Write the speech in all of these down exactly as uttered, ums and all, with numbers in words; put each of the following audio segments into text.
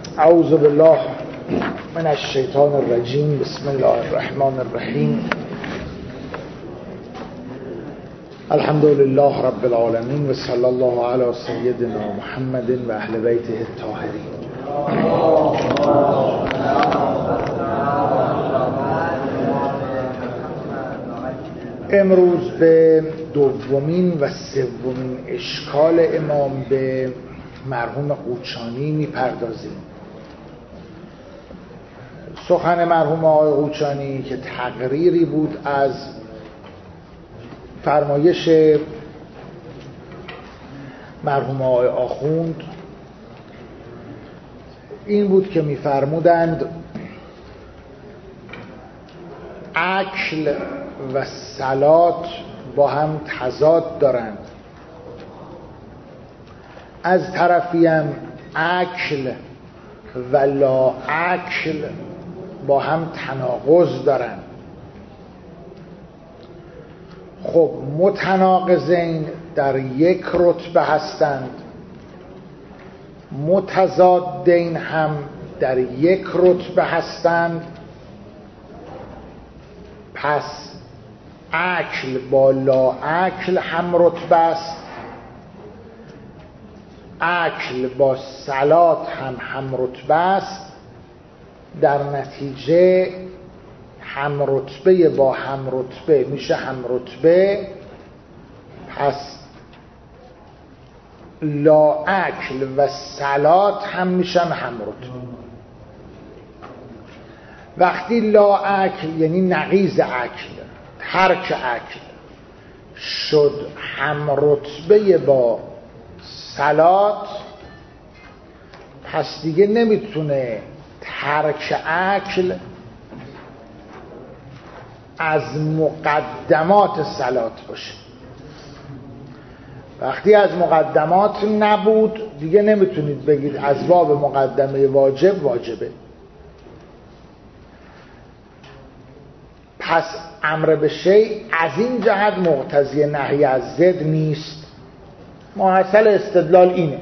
اعوذ بالله من الشیطان الرجیم. بسم الله الرحمن الرحیم. الحمد لله رب العالمین و صلی الله علی سیدنا محمد و اهل بیته الطاهرین. امروز به دومین و سومین اشکال امام به مرحوم قوچانی میپردازیم. سخن مرحوم آقای قوچانی که تقریری بود از فرمایش مرحوم آقای آخوند این بود که میفرمودند اکل و صلات با هم تضاد دارند. از طرفی هم اکل و لا اکل با هم تناقض دارند. خب متناقضین در یک رتبه هستند، متضادین هم در یک رتبه هستند. پس اکل با لا اکل هم رتبه است، اکل با صلات هم هم رتبه است. در نتیجه هم رتبه با هم رتبه میشه هم رتبه. پس لا اکل و صلات هم میشن هم رتبه. وقتی لا اکل یعنی نقیض اکل، ترک اکل شد هم رتبه با صلات، پس دیگه نمیتونه ترک اکل از مقدمات صلات باشه. وقتی از مقدمات نبود دیگه نمیتونید بگید از باب مقدمه واجب واجبه. پس امر به شیء از این جهت مقتضی نهی از ضد نیست. محصل استدلال اینه.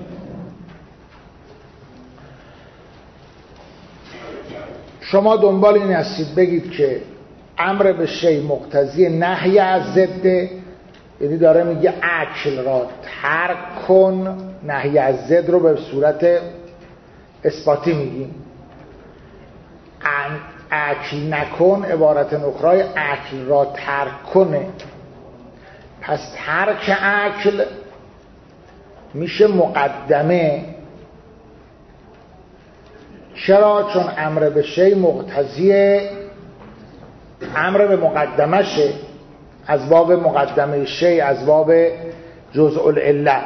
شما دنبال این هستید بگید که امر به شیء مقتضی نهی از ضد، یعنی داره میگه اکل را ترک کن. نهی از ضد رو به صورت اثباتی میگیم. اکل نکن عبارت اخرى اکل را ترک کنه. پس ترک اکل میشه مقدمه. چرا؟ چون امر به شیء مقتضی امر به مقدمه شه، از باب مقدمه شیء، از باب جزء العله.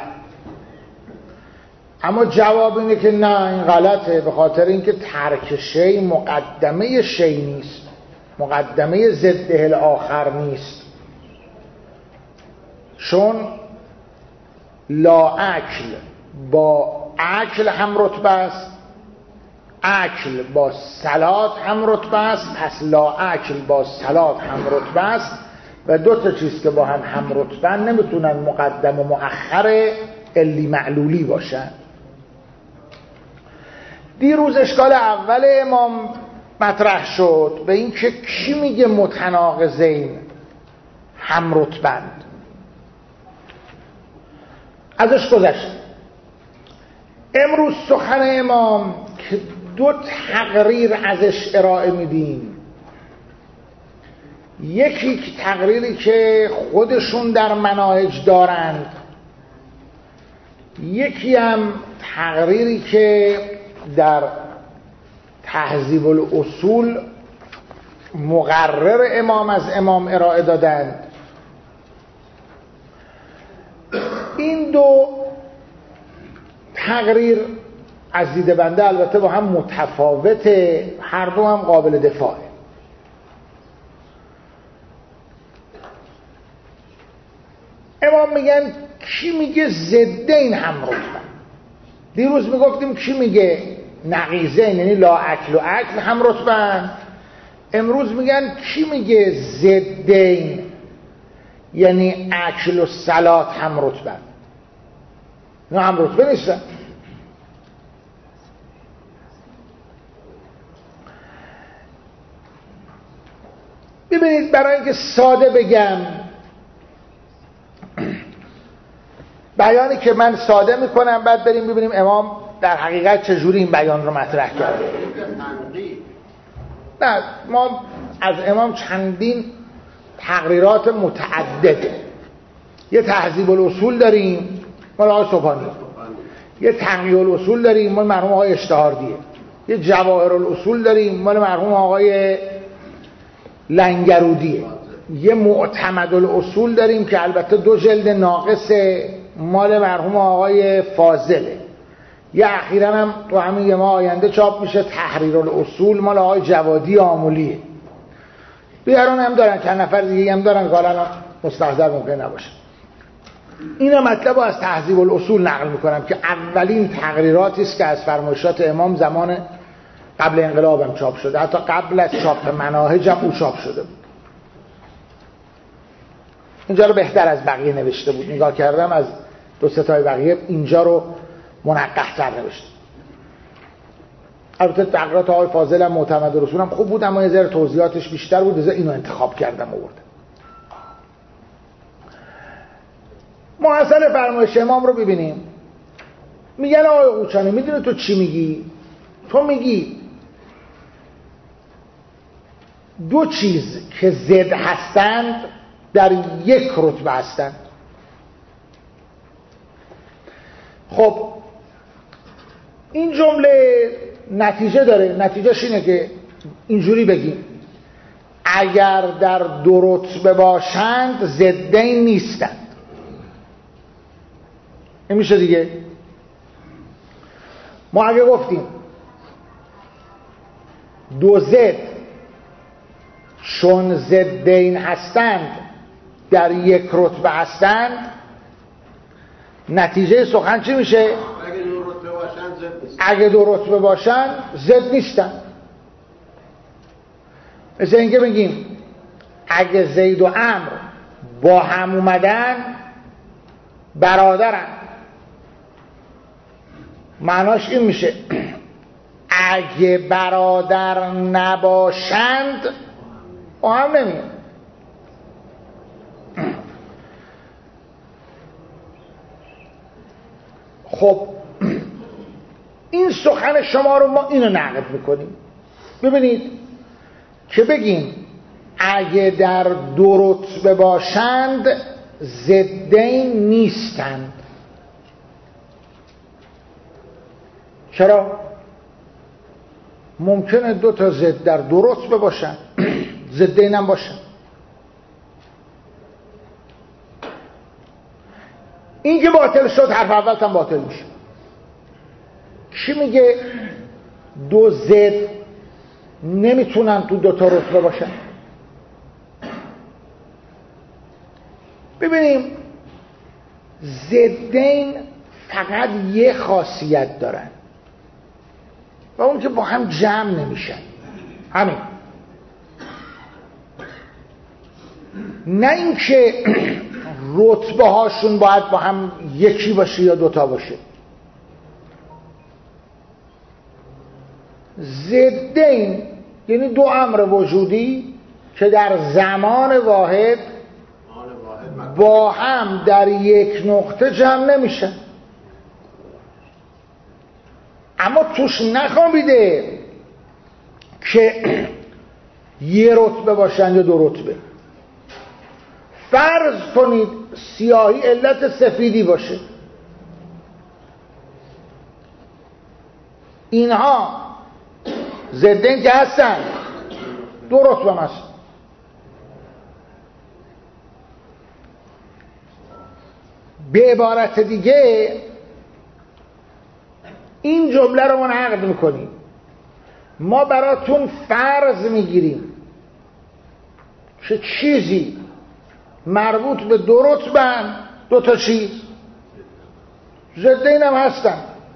اما جواب اینه که نه، این غلطه، به خاطر اینکه ترک شیء مقدمه شیء نیست، مقدمه ضده الاخر نیست. چون لا اکل با اکل هم رتبه است، اکل با صلات هم رتبه است. پس لا اکل با صلات هم رتبه است و دو تا چیز که با هم هم رتبه نمیتونن مقدم و مؤخر علی معلولی باشن. دیروز اشکال اول امام مطرح شد به این که کی میگه متناقضین هم رتبند. ازش گذشت. امروز سخن امام که دو تقریر ازش ارائه میدیم. یکی تقریری که خودشون در مناهج دارند، یکی هم تقریری که در تهذیب الاصول مقرر امام از امام ارائه دادند. این دو تقریر از دید بنده البته با هم متفاوته، هر دو هم قابل دفاعه. امام میگن کی میگه ضدین هم رتبه. دیروز میگفتیم کی میگه نقیضین یعنی لا اکل و اکل هم رتبه. امروز میگن کی میگه ضدین یعنی اکل و صلات هم رتبه. نه هم رتبه نیستن. ببینید برای اینکه ساده بگم، بیانی که من ساده میکنم بعد بریم ببینیم امام در حقیقت چجوری این بیان رو مطرح کرده. نه، ما از امام چندین تقریرات متعدده. یه تهذیب الاصول داریم مال آقای سبحانی، یه تقییع الاصول داریم مال مرحوم آقای اشتهاردیه، یه جواهر الاصول داریم مال مرحوم آقای لنگرودیه، یه معتمد الاصول داریم که البته دو جلد ناقصه مال مرحوم آقای فاضله، یه اخیراً هم تو همین یه ماه آینده چاپ میشه تحریر الاصول مال آقای جوادی آمولیه. بیارون هم دارن، چند نفر دیگه هم دارن که حالا مستحضر ممکن نباشه. این مطلب رو از تهذیب الاصول نقل میکنم که اولین تقریراتی است که از فرمایشات امام زمان قبل انقلاب هم چاپ شده، حتی قبل از چاپ مناهج هم او چاپ شده بود. اینجا رو بهتر از بقیه نوشته بود، نگاه کردم از دو سه تای بقیه اینجا رو منقح تر نوشته. البته تقریرات آقای فاضل هم معتمد رسول هم خوب بود، اما یه ذره توضیحاتش بیشتر بود، اینو انتخاب کردم آوردم. محصل فرمایش امام رو ببینیم. میگن آقای قوچانی میدونی تو چی میگی؟ تو میگی دو چیز که ضد هستند در یک رتبه هستند. خب این جمله نتیجه داره، نتیجهش اینه که اینجوری بگیم اگر در دو رتبه باشند ضدین نیستند. این میشه دیگه. ما اگه گفتیم دو ضد چون ضدین هستند در یک رتبه هستند، نتیجه سخن چی میشه؟ اگه دو رتبه باشن ضد نیستن. اگه دو رتبه باشن ضد نیستن. مثل اینکه بگیم اگه زید و عمرو با هم اومدن برادرن، معناش این میشه اگه برادر نباشند با هم نمیان. خب این سخن شما رو ما اینو نقد میکنیم. ببینید که بگیم اگه در دو رتبه باشند ضدین نیستند. چرا؟ ممکنه دو تا ضد در دو رتبه باشن ضدین هم باشن. این که باطل شد حرف اول هم باطل میشه. کی میگه دو ضد نمیتونن تو دو تا رتبه باشن؟ ببینیم ضدین فقط یه خاصیت دارن و اون که با هم جمع نمیشن. همین. نه اینکه رتبه هاشون باید با هم یکی باشه یا دوتا باشه. ضدین یعنی دو امر وجودی که در زمان واحد با هم در یک نقطه جمع نمیشن، اما توش نخوابیده که یه رتبه باشن یا دو رتبه. فرض کنید سیاهی علت سفیدی باشه، اینها ضدین که هستن دو رتبه هستن. به عبارت دیگه این جمله رو ما نقد میکنیم. ما براتون فرض میگیریم که چیزی مربوط به دو رتبه، دو تا چیز ضدین هم هستن.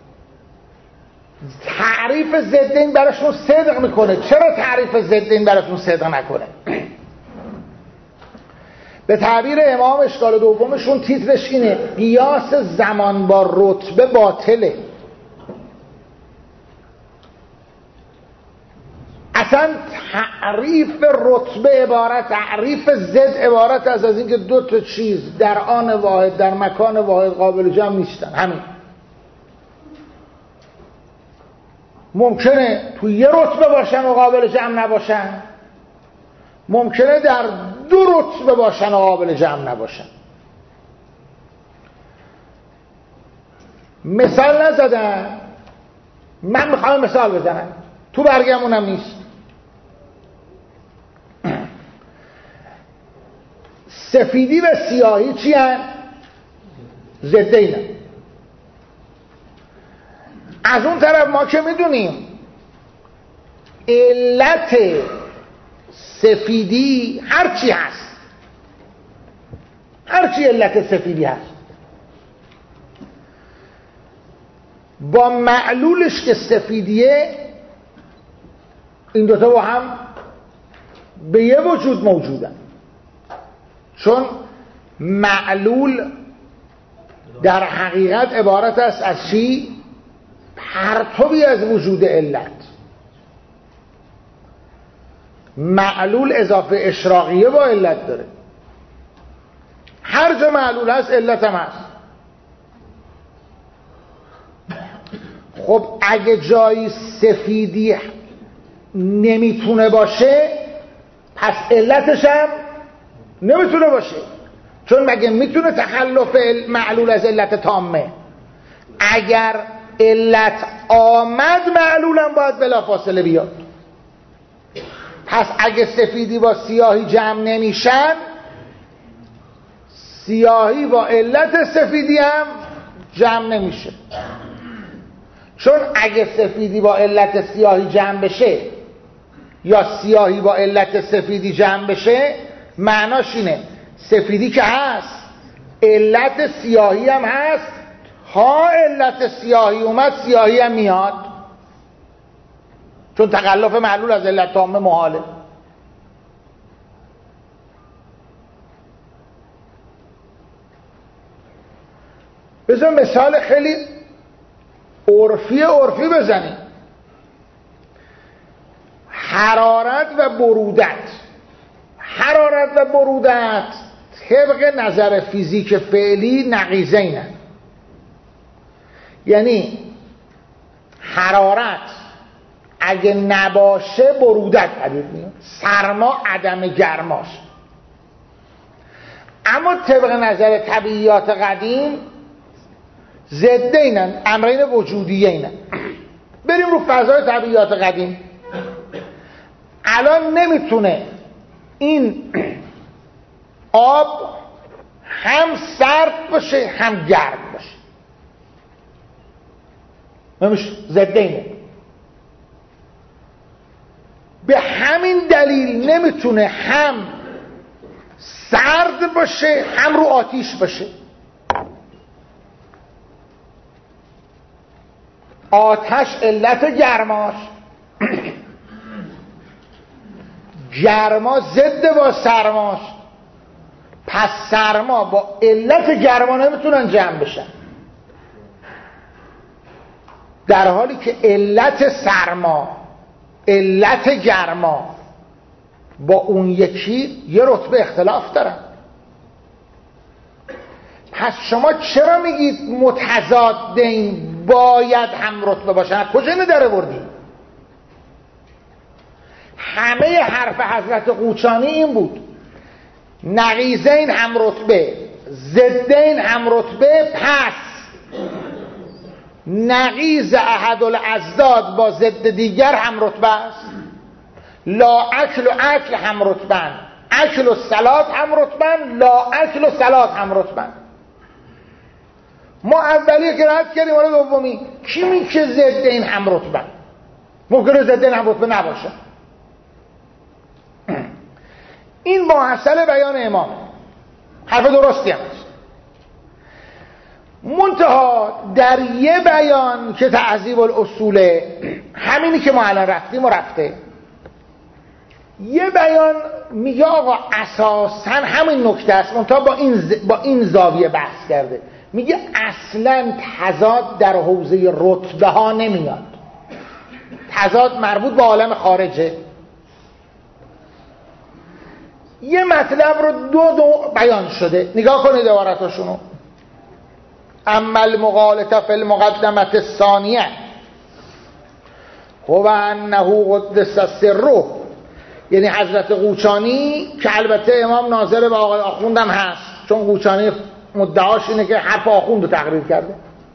تعریف ضدین براشون صدق میکنه. چرا تعریف ضدین براشون صدق نکنه؟ به تعبیر امام اشکال دومشون تیترش اینه قیاس زمان با رتبه باطله. اصلا تعریف رتبه عبارت تعریف ضد عبارت از از اینکه دو تا چیز در آن واحد در مکان واحد قابل جمع نیستن. همین. ممکنه تو یه رتبه باشن و قابل جمع نباشن، ممکنه در دو رتبه باشن و قابل جمع نباشن. مثال نزدن، من میخوام مثال بزنم، تو برگمونم نیست. سفیدی و سیاهی چی هن؟ ضدین هن. از اون طرف ما که میدونیم علت سفیدی هرچی هست، هرچی علت سفیدی هست با معلولش که سفیدیه، این دوتا با هم به یه وجود موجودن، چون معلول در حقیقت عبارت است از چی؟ پرتوی از وجود علت. معلول اضافه اشراقیه با علت داره، هر جا معلول هست علت هم هست. خب اگه جایی سفیدی نمیتونه باشه، پس علتش هم نمیتونه باشه، چون مگه میتونه تخلف معلول از علت تامه؟ اگر علت آمد معلولم باید بلافاصله بیاد. پس اگه سفیدی با سیاهی جمع نمیشن، سیاهی با علت سفیدی هم جمع نمیشه، چون اگه سفیدی با علت سیاهی جمع بشه یا سیاهی با علت سفیدی جمع بشه، معناش اینه سفیدی که هست علت سیاهی هم هست، ها علت سیاهی اومد سیاهی هم میاد، چون تخلف معلول از علت تامه محاله. بذار مثال خیلی عرفی عرفی بزنیم. حرارت و برودت. حرارت و برودت طبق نظر فیزیک فعلی نقیضینن. یعنی حرارت اگه نباشه برودت پدید میاد، سرما عدم گرماش. اما طبق نظر طبیعیات قدیم ضد اینن، امرین وجودیه اینن. بریم رو فضای طبیعیات قدیم. الان نمیتونه این آب هم سرد باشه هم گرم باشه، نمیشه، ضد اینه. به همین دلیل نمیتونه هم سرد باشه هم رو آتیش باشه. آتش علت گرماش، گرما ضد با سرماش، پس سرما با علت گرما نمیتونن جمع بشن، در حالی که علت سرما علت گرما با اون یکی یه رتبه اختلاف دارن. پس شما چرا میگید متضادین باید هم رتبه باشن؟ کجا اینو در آوردی؟ همه حرف حضرت قوچانی این بود، نقیضین هم رتبه، ضدین هم رتبه. پس نقیض احد الاضداد با ضد دیگر هم رتبه است. لا اکل و اکل هم رتبن، اکل و صلات هم رتبن، لا اکل و صلات هم رتبن. ما اولیه که رد کردیم، حالا دومی کی میگه ضد این هم رتبن؟ ممکنه ضد این هم رتبه نباشه. این محصل بیان امام حرف درستی هم است. منتها در یه بیان که تعذیب الاصوله، همینی که ما الان رفتیم و رفته، یه بیان میگه آقا اساساً همین نکته است، منتها با این ز... با این زاویه بحث کرده. میگه اصلاً تضاد در حوزه رتبه ها نمیاد، تضاد مربوط به عالم خارجه. یه مطلب رو دو دو بیان شده. نگاه کنید عبارتاشونو. اما المغالطه فی المقدمه الثانیه هو انه قدس سره، یعنی حضرت قوچانی که البته امام ناظر به آقای آخوندم هست، چون قوچانی مدعاش اینه که حرف آخوند رو تقریر کرده.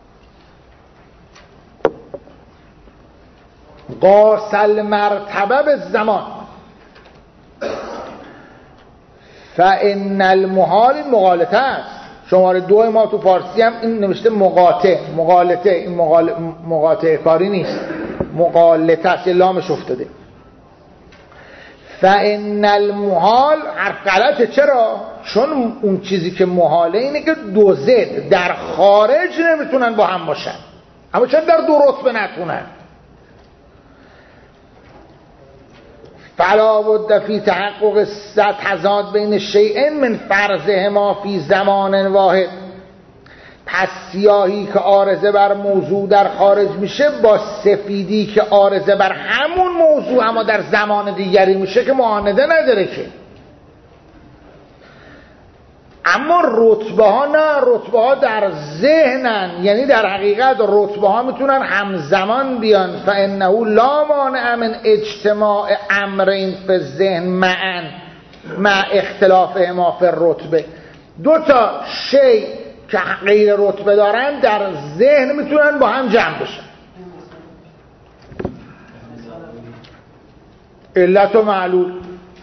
قاسل مرتبه به زمان فان المحال مغالطه است. شماره دو ما تو فارسی هم این نوشته مقاطع، مغالطه، این مغال... مقاطع کاری نیست، مغالطه است، یه لامش افتاده. فان المحال حرف غلطه. چرا؟ چون اون چیزی که محاله اینه که دو ضد در خارج نمیتونن با هم باشن، اما چرا در دو رتبه نتونن؟ فلا بد فی تحقق تضاد بین شیئین من فرضهما فی زمان واحد. پس سیاهی که عارضه بر موضوع در خارج میشه با سفیدی که عارضه بر همون موضوع اما در زمان دیگری میشه که معانده نداره که. اما رتبه ها نه، رتبه ها در ذهنن، یعنی در حقیقت رتبه ها میتونن همزمان بیان. فانه لا مانع من اجتماع امرین فی الذهن معا مع اختلافهما فی الرتبه. دو تا شی که غیر رتبه دارن در ذهن میتونن با هم جمع بشن. علت و معلول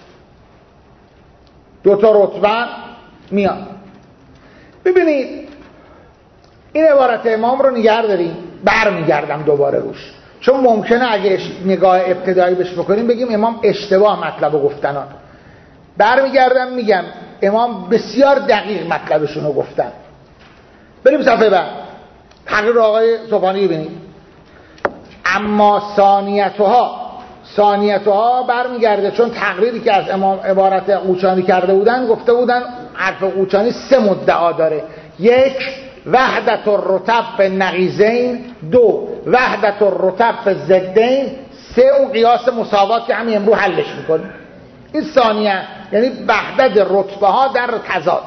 دو تا رتبه میان. ببینید این عبارت امام رو نگه داریم، برمیگردم دوباره روش، چون ممکنه اگه نگاه ابتدایی بهش بکنیم بگیم امام اشتباه مطلب رو گفتنان. برمیگردم میگم امام بسیار دقیق مطلبشون رو گفتن. بریم صفحه بعد. تقریر آقای صبحانی ببینید. اما ثانیتها ثانیتها برمیگرده، چون تقریری که از امام عبارت قوچانی کرده بودن گفته بودن حرف قوچانی سه مدعا داره: یک، وحدت الرتب فی النقیضین، دو، وحدت الرتب فی الضدین، سه، اون قیاس مساوات که همین امروز حلش میکنیم. این ثانیه یعنی وحدت رتبه ها در تضاد.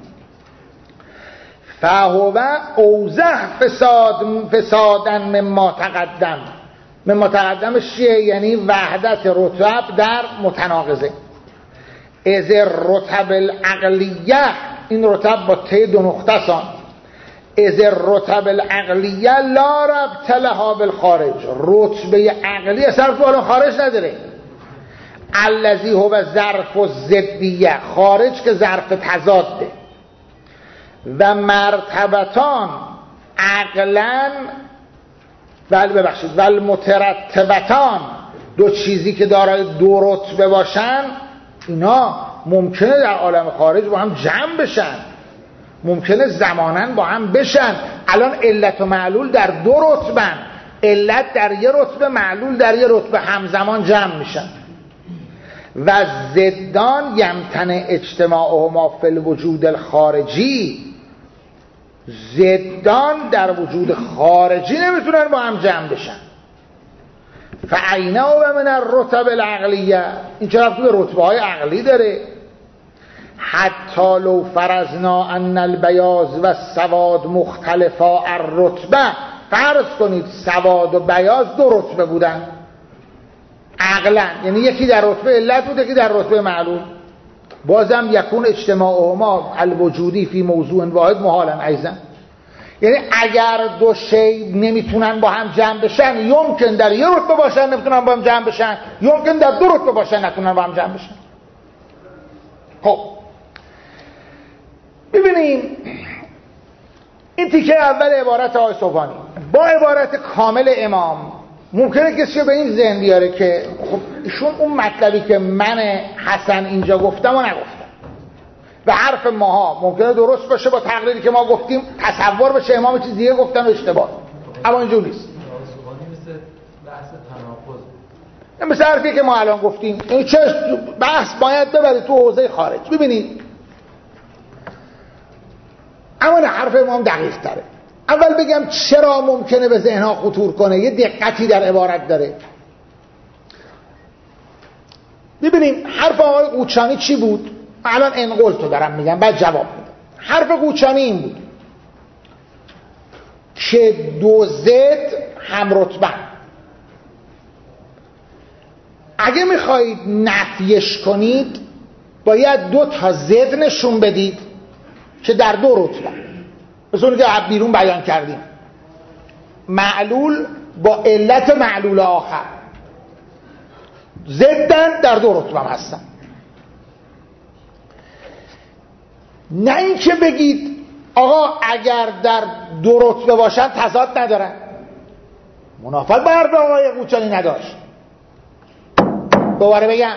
فهو اوضح فساد فسادا مما تقدم. مما تقدمش چیه؟ یعنی وحدت رتب در متناقضه. از رتب العقلیه، این رتب با ته دو نقطه سان، از رتب العقلیه لا ربط لها بالخارج. رتبه عقلی اصلا بالا خارج نداره. الذی هو ظرف الضدیه، خارج که ظرف تضاده. و مرتبتان عقلا ول ببخشید ول مترتبتان، دو چیزی که دارای دو رتبه باشن اینا ممکنه در عالم خارج با هم جمع بشن، ممکنه زمانن با هم بشن. الان علت و معلول در دو رتبن، علت در یه رتبه، معلول در یه رتبه، همزمان جمع میشن. و ضدان یمتنع اجتماعهما فی الوجود الخارجی، ضدان در وجود خارجی نمیتونن با هم جمع بشن. فعینه و من الرتب العقلیه، این چرا توی رتبه های عقلی داره. حتی لو فرضنا ان البیاض و السواد مختلفا الرتبه، فرض کنید سواد و بیاض دو رتبه بودن عقلا، یعنی یکی در رتبه علت بود یکی در رتبه معلول، بازم یکون اجتماعهما الوجودی فی موضوع واحد محالا ایضا. یعنی اگر دو شی نمیتونن با هم جمع بشن، یمکن در یه رتبه باشن نمیتونن با هم جمع بشن، یمکن در دو رتبه باشن نتونن با هم جمع بشن. خب ببینیم این تیکه اول عبارت آقای صبحانی با عبارت کامل امام ممکنه کسی رو به این ذهن بیاره که خب ایشون اون مطلبی که من حسن اینجا گفتم و نگفتم و حرف ماها ممکنه درست باشه با تقریری که ما گفتیم، تصور بشه امام چیز دیگه گفتن و اشتباه، اما اینجور نیست. مثل بحث تناقض، مثل حرفی که ما الان گفتیم، این چه بحث باید ببرید تو حوزه خارج. ببینید اما حرف امام دقیق تره. اول بگم چرا ممکنه به ذهنها خطور کنه، یه دقتی در عبارت داره. ببینیم حرف آقای قوچانی چی بود؟ الان انقل تو دارم میگم بعد جواب میدم. حرف قوچانی این بود که دو زد هم رتبه. اگه میخواهید نفیش کنید باید دو تا زد نشون بدید که در دو رتبه، مثل اونی که بیرون بیان کردیم، معلول با علت معلول آخر زدن در دو رتبه هم هستن. نه اینکه بگید آقا اگر در دو رتبه باشن تضاد ندارن. منافات با حرف آقای قوچانی نداشت. دوباره بگم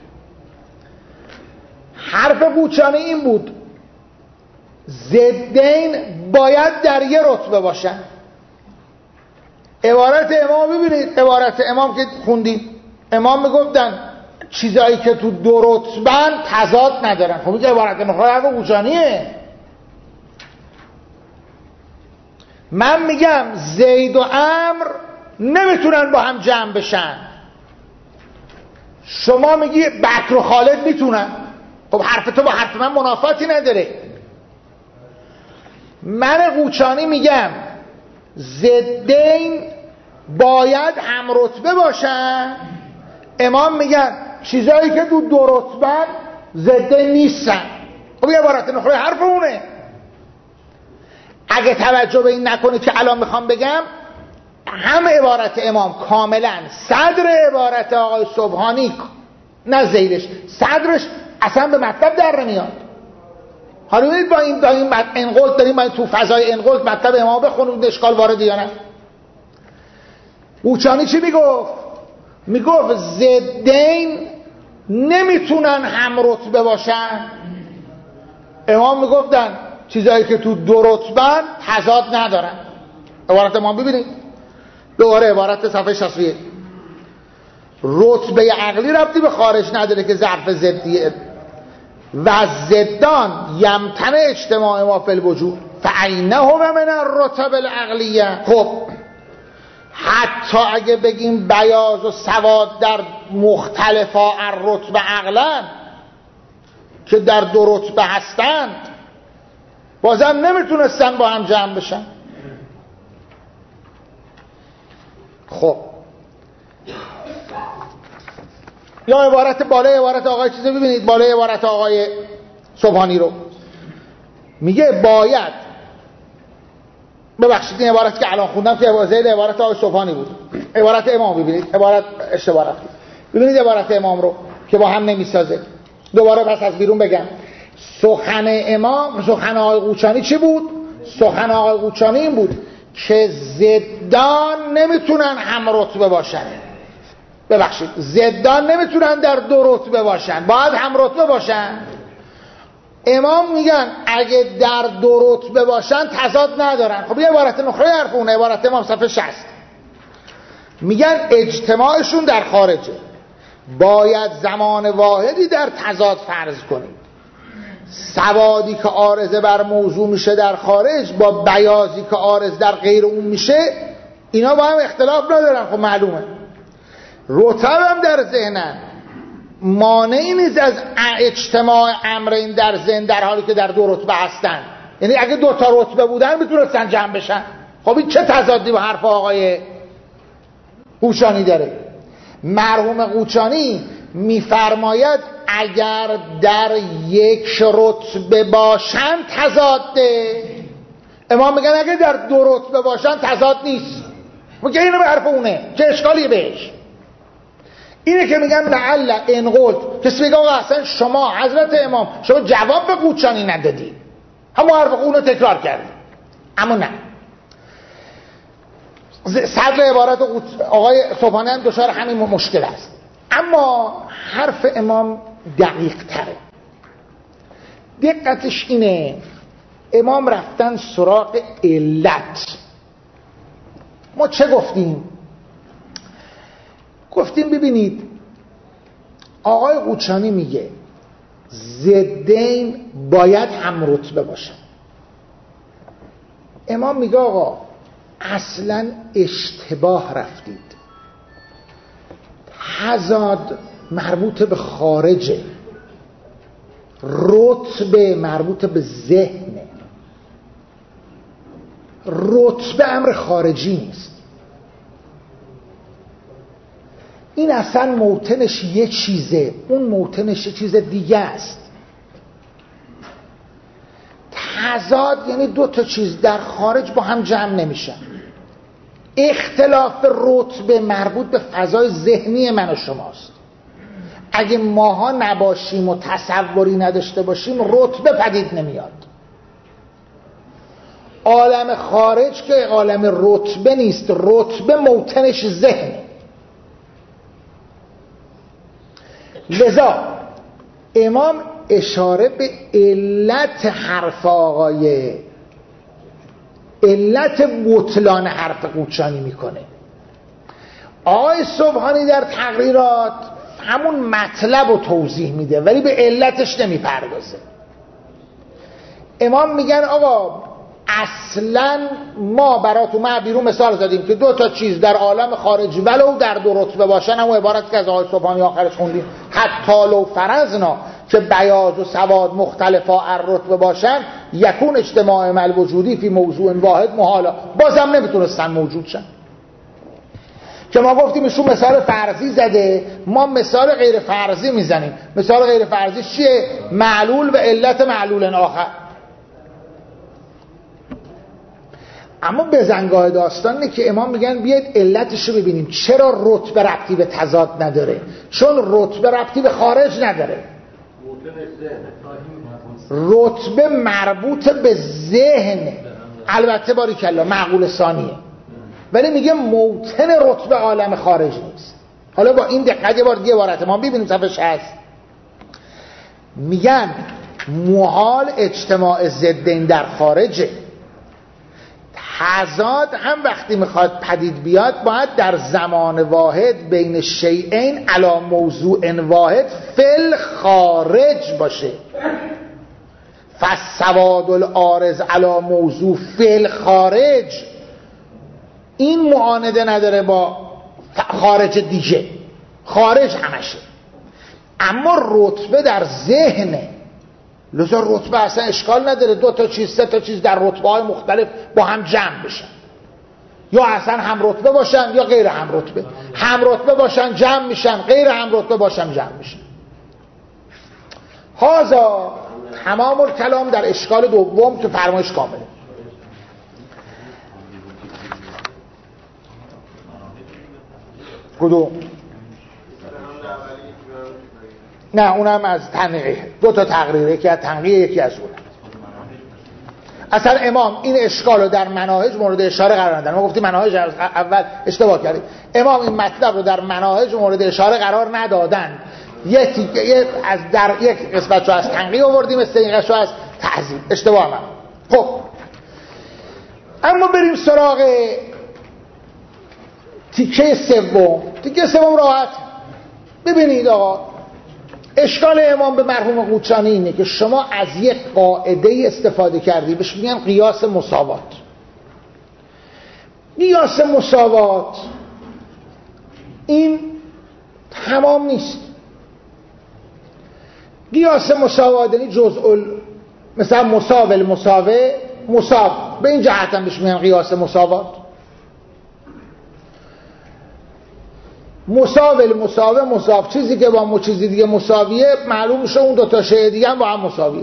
حرف قوچانی این بود ضدین باید در یه رتبه باشن. عبارت امام ببینید، عبارت امام که خوندیم، امام میگفتن چیزایی که تو دو رتبه‌ن تضاد ندارن. خب این عبارت نخواه حرف قوچانیه. من میگم زید و عمرو نمیتونن با هم جمع بشن، شما میگی بکر و خالد میتونن. خب حرف تو با حرف من منافاتی نداره. من قوچانی میگم ضدین باید هم رتبه باشن، امام میگن چیزایی که دو دو رتبه ضدین نیستن. خب یه عبارت نخواه حرف اونه. اگه توجه به این نکنید که الان میخوام بگم، هم عبارت امام کاملا صدر عبارت آقای سبحانی، نه زیدش، صدرش اصلا به مطلب در نمیاد. حالا ببینید با این داریم انقل داریم با این تو فضای انقل مطلب امام بخونید اشکال وارد یا نه. قوچانی چی میگفت؟ میگفت ضدین نمیتونن هم رتبه باشن. امام میگفتن چیزایی که تو دو رتبه‌ن تضاد ندارن. عبارت امام ببینید دوباره عبارت صفحه شصت و یک. رتبه عقلی ربطی به خارج نداره که ظرف ضدیه و زدان یمتنع اجتماع ما فی الوجود فعینه و من الرتب العقلیه. خب حتی اگه بگیم بیاض و سواد در مختلفا الرتبه عقلا که در دو رتبه هستند بازم نمیتونستن با هم جمع بشن. خب یا عبارت بالای عبارت آقای چیزو ببینید، بالای عبارت آقای سبحانی رو میگه باید، ببخشید این عبارت که الان خوندم که زید عبارت آقای سبحانی بود، عبارت امام ببینید، عبارت اشتباه رفت. ببینید عبارت امام رو که با هم نمیسازه. دوباره پس از بیرون بگم سخن امام، سخن آقای قوچانی چی بود؟ سخن آقای قوچانی این بود که ضدان نمیتونن هم رتبه باشن. ببخشید ضدان نمیتونن در دو رتبه باشن، باید هم رتبه باشن. امام میگن اگه در دو رتبه باشن تضاد ندارن. خب یه عبارت نخره حرف اونه، عبارت امام صفحه شصت میگن اجتماعشون در خارجه، باید زمان واحدی در تضاد فرض کنید. سوادی که عارضه بر موضوع میشه در خارج با بیاضی که عارض در غیر اون میشه، اینا با هم اختلاف ندارن. خب معلومه رتب هم در ذهنن، مانعی نیست از اجتماع امرین در ذهن در حالی که در دو رتبه هستن. یعنی اگه دو تا رتبه بودن میتونستن جمع بشن. خب این چه تضادی با حرف آقای قوچانی داره؟ مرحوم قوچانی میفرماید اگر در یک رتبه باشن تضاده. امام میگن اگه در دو رتبه باشن تضاد نیست. میگه اینو به حرف اونه، چه اشکالی بهش؟ اینه که میگن لعل انقل کسی میگه آقا اصلا شما حضرت امام شما جواب به قوچانی ندادی، همون حرف اونو تکرار کردی. اما نه، صدر عبارت آقای سبحانی هم دچار همین مشکل است. اما حرف امام دقیق تره. دقتش اینه امام رفتن سراغ علت. ما چه گفتیم؟ گفتیم ببینید آقای قوچانی میگه ضدین باید هم رتبه باشن. امام میگه آقا اصلا اشتباه رفتید، تضاد مربوط به خارجه. رتبه مربوط به ذهنه. رتبه امر خارجی نیست. این اصلا موطنش یه چیزه، اون موطنش یه چیز دیگه است. تضاد یعنی دو تا چیز در خارج با هم جمع نمیشن. اختلاف رتبه مربوط به فضای ذهنی من و شماست. اگه ماها نباشیم و تصوری نداشته باشیم رتبه پدید نمیاد. عالم خارج که عالم رتبه نیست، رتبه موطنش ذهنه. لذا امام اشاره به علت حرف آقای علت بطلان حرف قوچانی میکنه. آقای سبحانی در تقریرات همون مطلب رو توضیح میده ولی به علتش نمیپردازه. امام میگن آقا اصلا ما براتون ما بیرون مثال زدیم که دو تا چیز در عالم خارج ولو در دو رتبه باشن، همون عبارت که از آقای سبحانی آخرش خوندیم، حتی لو فرضنا که بیاض و سواد مختلفا ار رتبه باشن یکون اجتماع مل وجودی فی موضوع واحد محالا، بازم نمیتونستن موجود شن. که ما گفتیم ایشون مثال فرضی زده، ما مثال غیر فرضی میزنیم. مثال غیر فرضی چیه؟ معلول و علت معلول آخر. اما به زنگاه داستانه که امام میگن بیاید علتش رو ببینیم. چرا رتبه ربطی به تضاد نداره؟ چون رتبه ربطی به خارج نداره. رتبه مربوط به ذهن، البته باریکلا معقول ثانیه، ولی میگه موطن رتبه عالم خارج نیست. حالا با این دقت یه بار دیگه عبارت ما ببینیم صفحه شصت. میگن محال اجتماع ضدین در خارجه. تضاد هم وقتی میخواد پدید بیاد باید در زمان واحد بین شیئین علی موضوع واحد فل خارج باشه. فالسواد العارض علی موضوع فل خارج، این معانده نداره با خارج دیگه، خارج همشه. اما رتبه در ذهنه، لذا رتبه اصلا اشکال نداره دو تا چیز سه تا چیز در رتبه های مختلف با هم جمع بشن، یا اصلا هم رتبه باشن یا غیر هم رتبه. هم رتبه باشن جمع میشن، غیر هم رتبه باشن جمع میشن. هذا تمام الکلام در اشکال دوم که فرمایش کامله. کدوم؟ نه اونم از تنقیه، دو تا تقریره، یکی از تنقیه یکی از اون. اصلا امام این اشکال رو در مناهج مورد اشاره قرار ندادن. ما گفتیم مناهج اول اشتباه کردیم. امام این مطلب رو در مناهج مورد اشاره قرار ندادن. یکی یک از در یک قسمتشو از تنقیه آوردیم، استنقشو از تهذیب. اشتباه من. خب اما بریم سراغ تیکه سوم. تیکه سوم راحت. ببینید آقا، اشکال امام به مرحوم قوچانی اینه که شما از یک قاعده استفاده کردی بهش میگن قیاس مساوات. قیاس مساوات این تمام نیست. قیاس مساوات یعنی جزء مثلا مساوی المساوی مساو، به این جهت هم بهش میگن قیاس مساوات. مساوی المساوی مساو، چیزی که با مو چیزی دیگه مساویه معلوم میشه اون دو تا شیء دیگه هم با هم مساویه.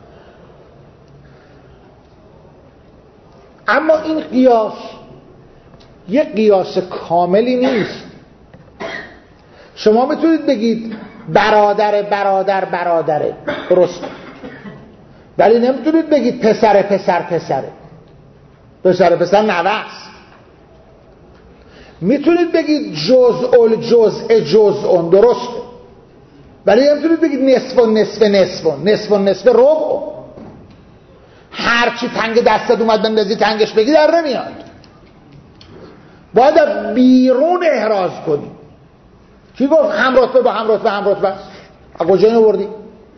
اما این قیاس یک قیاس کاملی نیست. شما میتونید بگید برادر برادر برادره، درست، ولی نمیتونید بگید پسر پسر پسره. پسر پسر نوست. میتونید بگید جزء الجزء جزء، درست، ولی نمیتونید بگید نصف و نصف نصف نصف و نصف ربع. هرچی تنگ دستت اومد بندازی تنگش بگی در نمیاد. باید از بیرون احراز کنی. کی گفت هم رتبه با هم رتبه هم رتبه است؟ از کجا اینو بردی؟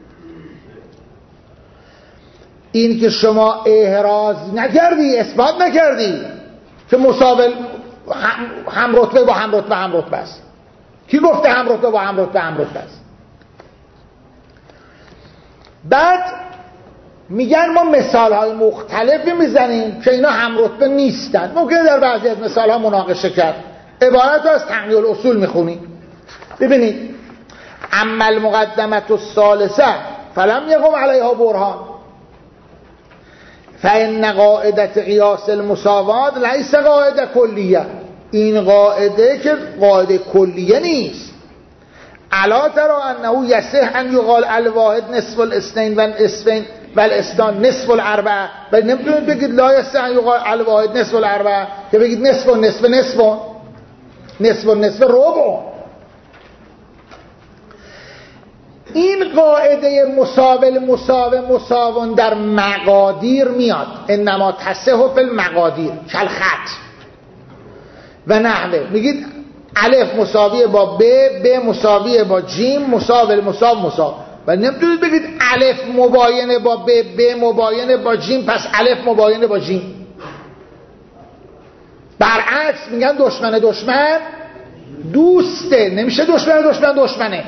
این که شما احراز نکردی، اثبات نکردی که مساوی هم, هم رتبه با هم رتبه هم رتبه است. کی گفته هم رتبه با هم رتبه هم رتبه است؟ بعد میگن ما مثال های مختلفی میزنیم که اینا هم رتبه نیستن. ممکنه در بعضی از مثال ها مناقشه کرد. عبارت از تقنیه الاصول میخونید. ببینید اما المقدمت الثالثه فلم یقم علیها برهان فإن قاعدة قیاس المساوات لیس قاعده کلیه. این قاعده که قاعده کلیه نیست. الا تری انه یصح ان یقال الواحد نصف الاثنین و الاثنین و الاثنان نصف الاربعه. و نمیتونید بگید لا یصح ان یقال الواحد نصف الاربعه که بگید نصف و نصف نصف و نصف و نصف ربع. این قاعده مساوی مساوی مساوون در مقادیر میاد. انما تصح فی المقادیر کل خط و نحوه. میگید الف مساوی با ب، ب مساوی با جیم، مساوی مساو مساو. و نمیتونید بگید الف مباینه با ب، ب مباینه با جیم پس الف مباینه با جیم. برعکس میگن دشمن دشمن دوسته. نمیشه دشمن دشمن دشمنه.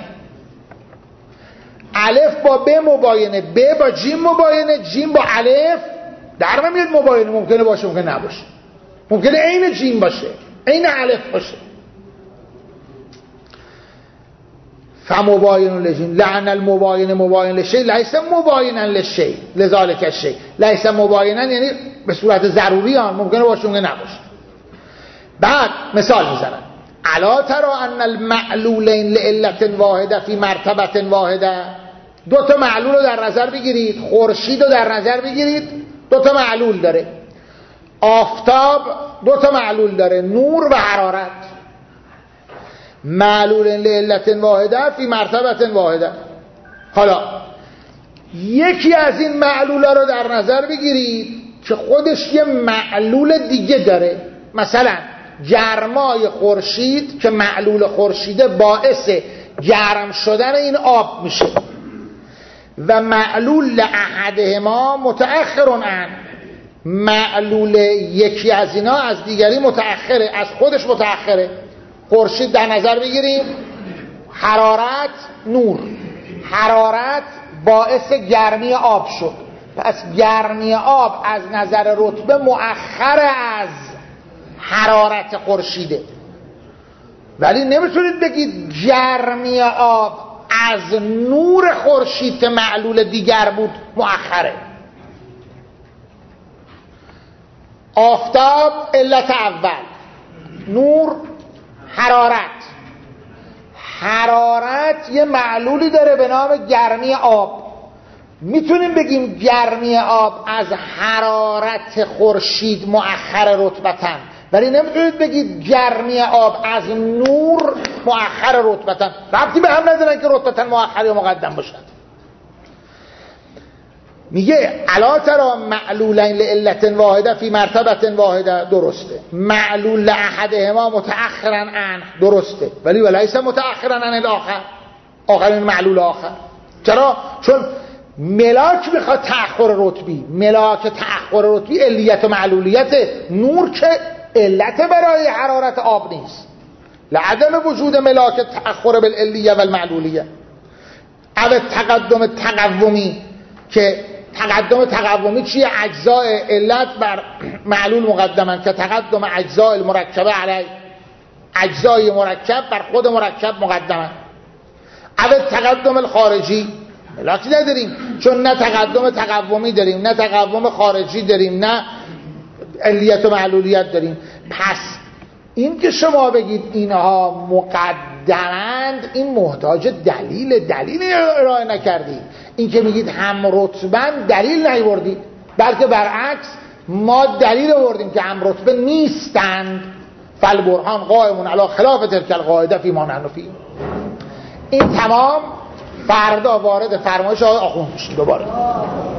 الف با ب مباینه، ب با جیم مباینه، جیم با الف در نمیاد مباینه. ممکنه باشه ممکنه نباشه. ممکنه عین جیم باشه عین الف باشه. فمباین لجیم لعن المباین مباین لشی لیس مباینا لشی لذالک الشی. لیس مباینا یعنی به صورت ضروری آن ممکنه باشه ممکنه نباشه. بعد مثال میزنن الا تری ان المعلولین لعلت واحده فی مرتبه واحده. دو تا معلول رو در نظر بگیرید. خورشید رو در نظر بگیرید. دو تا معلول داره. آفتاب دو تا معلول داره، نور و حرارت. معلول لعلت واحده فی مرتبه واحده. حالا یکی از این معلولا رو در نظر بگیرید که خودش یه معلول دیگه داره. مثلا گرمای خورشید که معلول خورشیده باعث گرم شدن این آب میشه و معلول احدهما متأخر عن. معلول یکی از اینا از دیگری متأخره، از خودش متأخره. خورشید در نظر بگیریم، حرارت، نور. حرارت باعث گرمی آب شد، پس گرمی آب از نظر رتبه مؤخر از حرارت خورشیده. ولی نمیتونید بگید گرمی آب از نور خورشید که معلول دیگر بود مؤخره. آفتاب علت اول، نور حرارت. حرارت یه معلولی داره به نام گرمی آب. میتونیم بگیم گرمی آب از حرارت خورشید مؤخر رتبتن، ولی نمیتونید بگید گرمی آب از نور مؤخر رتبتن. ربطی به هم ندارن که رتبتن مؤخر یا مقدم باشد. میگه الا تری معلولین لعلت واحده فی مرتبه واحده. درسته. معلول احدهما متأخرا عن. درسته. ولی ولیس متأخرا عن الاخر. آخرین معلول آخر. چرا؟ چون ملاک میخواد تأخر رتبی. ملاک تأخر رتبی علیت و معلولیت. نور که علت برای حرارت آب نیست. لعدم وجود ملاک تأخر بالعلیه و المعلولیه. او تقدم تقومی که تقدم تقومی چیه؟ اجزاء علت بر معلول مقدمن که تقدم اجزاء المرکبه علی اجزای مرکب بر خود مرکب مقدمن. او تقدم الخارجی ملاکی نداریم، چون نه تقدم تقومی داریم نه تقوم خارجی داریم نه علیت و معلولیت داریم. پس این که شما بگید اینها مقدمند این محتاج دلیل دلیل ارائه نکردید. این که میگید هم رتبن دلیل نیاوردید، بلکه برعکس ما دلیل آوردیم که هم رتبه نیستند. فالبرهان قائمون علی خلاف تلک القاعده فی ما نحن فیه. این تمام. فردا وارد فرمایش آقای آخوند میشیم دوباره.